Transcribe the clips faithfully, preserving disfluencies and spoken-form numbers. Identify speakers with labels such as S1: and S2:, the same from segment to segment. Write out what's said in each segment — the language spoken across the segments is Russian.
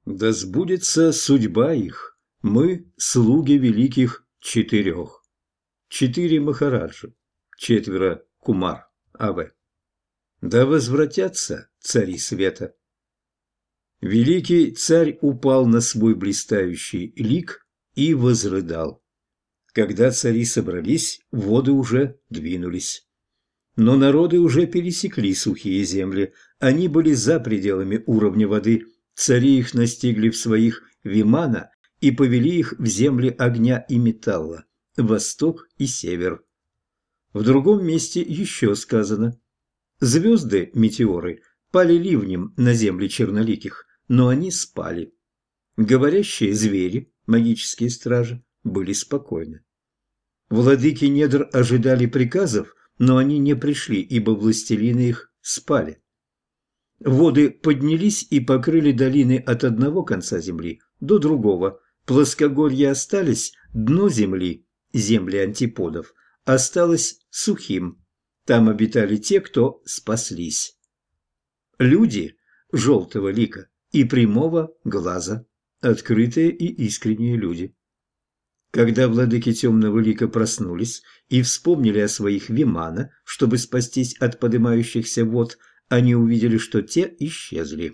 S1: Да сбудется судьба их. Мы слуги великих четырех. Четыре Махараджи, четверо Кумар А.В. Да возвратятся цари света. Великий царь упал на свой блистающий лик и возрыдал. Когда цари собрались, воды уже двинулись. Но народы уже пересекли сухие земли, они были за пределами уровня воды, цари их настигли в своих вимана и повели их в земли огня и металла, восток и север. В другом месте еще сказано: звезды, метеоры, пали ливнем на земли черноликих, но они спали. Говорящие звери, магические стражи, были спокойны. Владыки недр ожидали приказов, но они не пришли, ибо властелины их спали. Воды поднялись и покрыли долины от одного конца земли до другого. Плоскогорья остались, дно земли, земли антиподов, осталось сухим. Там обитали те, кто спаслись. Люди желтого лика и прямого глаза, открытые и искренние люди. Когда владыки темного лика проснулись и вспомнили о своих вимана, чтобы спастись от подымающихся вод, они увидели, что те исчезли.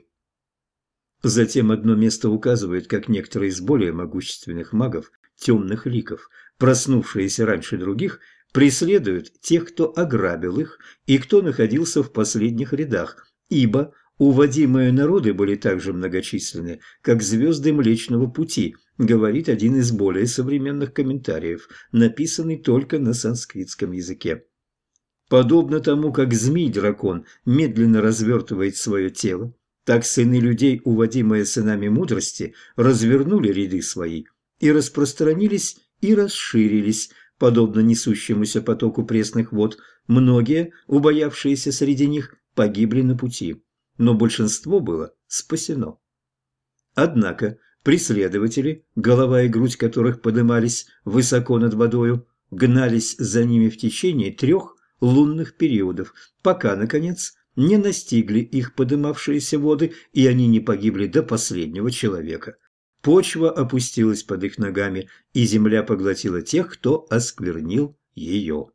S1: Затем одно место указывает, как некоторые из более могущественных магов темных ликов, проснувшиеся раньше других, преследуют тех, кто ограбил их и кто находился в последних рядах, ибо уводимые народы были так же многочисленны, как звезды Млечного Пути, говорит один из более современных комментариев, написанный только на санскритском языке. Подобно тому, как змей-дракон медленно развертывает свое тело, так сыны людей, уводимые сынами мудрости, развернули ряды свои и распространились и расширились, подобно несущемуся потоку пресных вод. Многие, убоявшиеся среди них, погибли на пути, но большинство было спасено. Однако преследователи, голова и грудь которых подымались высоко над водою, гнались за ними в течение трех лунных периодов, пока, наконец, не настигли их подымавшиеся воды, и они не погибли до последнего человека. Почва опустилась под их ногами, и земля поглотила тех, кто осквернил ее.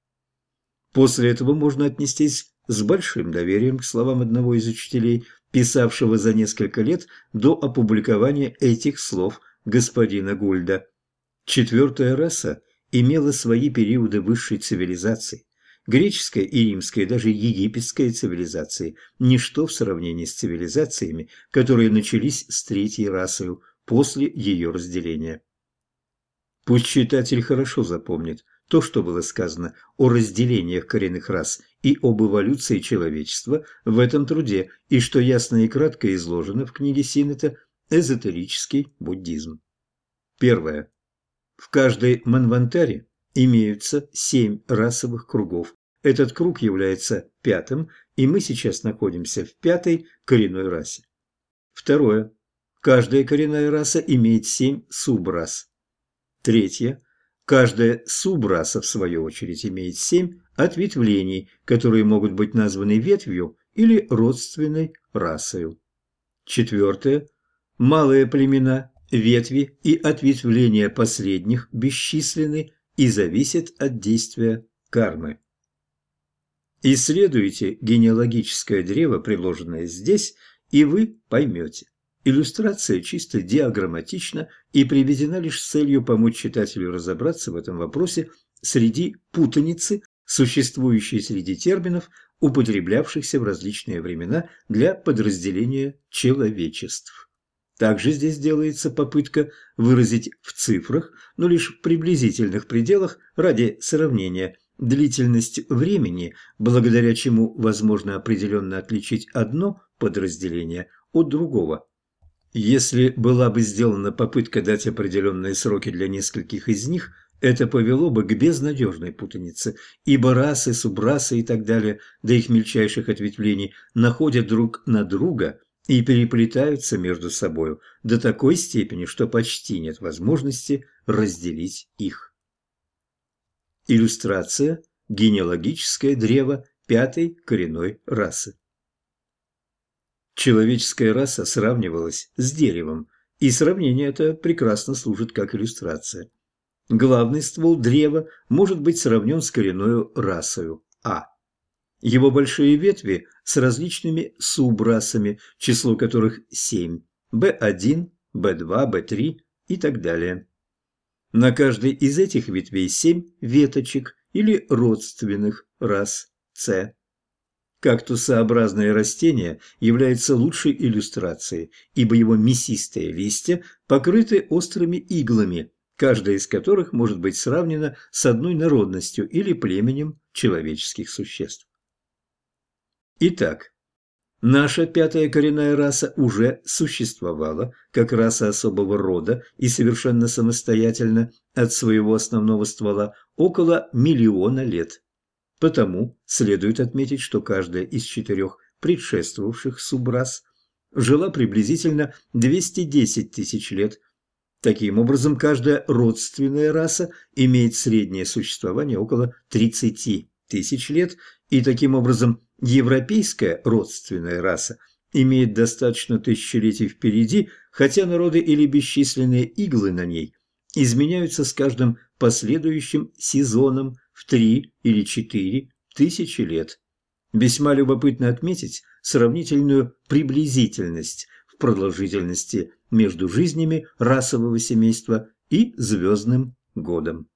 S1: После этого можно отнестись с большим доверием к словам одного из учителей, писавшего за несколько лет до опубликования этих слов господина Гульда. Четвертая раса имела свои периоды высшей цивилизации. Греческая и римская, даже египетская цивилизации – ничто в сравнении с цивилизациями, которые начались с третьей расою после ее разделения. Пусть читатель хорошо запомнит то, что было сказано о разделениях коренных рас и об эволюции человечества в этом труде, и что ясно и кратко изложено в книге Синнета «Эзотерический буддизм». Первое. В каждой манвантаре имеются семь расовых кругов. Этот круг является пятым, и мы сейчас находимся в пятой коренной расе. Второе. Каждая коренная раса имеет семь субрас. Третье. Каждая субраса, в свою очередь, имеет семь ответвлений, которые могут быть названы ветвью или родственной расою. Четвертое. Малые племена, ветви и ответвления последних бесчисленны и зависят от действия кармы. Исследуйте генеалогическое древо, приложенное здесь, и вы поймете. Иллюстрация чисто диаграмматична и приведена лишь с целью помочь читателю разобраться в этом вопросе среди путаницы, существующей среди терминов, употреблявшихся в различные времена для подразделения человечеств. Также здесь делается попытка выразить в цифрах, но лишь в приблизительных пределах ради сравнения, длительность времени, благодаря чему возможно определенно отличить одно подразделение от другого. Если была бы сделана попытка дать определенные сроки для нескольких из них, это повело бы к безнадежной путанице, ибо расы, субрасы и так далее, до их мельчайших ответвлений, находят друг на друга и переплетаются между собою до такой степени, что почти нет возможности разделить их. Иллюстрация. Генеалогическое древо пятой коренной расы. Человеческая раса сравнивалась с деревом, и сравнение это прекрасно служит как иллюстрация. Главный ствол древа может быть сравнен с коренной расою А. Его большие ветви с различными субрасами, число которых семь, бэ один, бэ два, бэ три и так далее. На каждой из этих ветвей семь веточек или родственных рас С. Кактусообразное растение является лучшей иллюстрацией, ибо его мясистые листья покрыты острыми иглами, каждая из которых может быть сравнена с одной народностью или племенем человеческих существ. Итак, наша пятая коренная раса уже существовала как раса особого рода и совершенно самостоятельно от своего основного ствола около миллиона лет. Потому следует отметить, что каждая из четырех предшествовавших субрас жила приблизительно двести десять тысяч лет. Таким образом, каждая родственная раса имеет среднее существование около тридцати тысяч лет, и таким образом европейская родственная раса имеет достаточно тысячелетий впереди, хотя народы или бесчисленные иглы на ней изменяются с каждым последующим сезоном в три или четыре тысячи лет. Весьма любопытно отметить сравнительную приблизительность в продолжительности между жизнями расового семейства и звездным годом.